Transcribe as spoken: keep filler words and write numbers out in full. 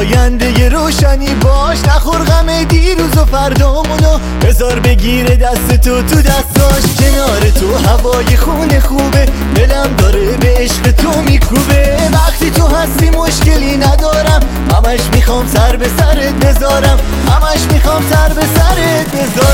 آینده روشنی باش، نخور غم دیروز و فردامونو، بذار بگیره دست تو تو دستاش. کنار تو هوای خونه خوبه، دلم داره به عشق تو میکوبه. وقتی تو هستی مشکلی ندارم، همش میخوام سر به سرت بذارم، همش میخوام سر به سرت بذارم.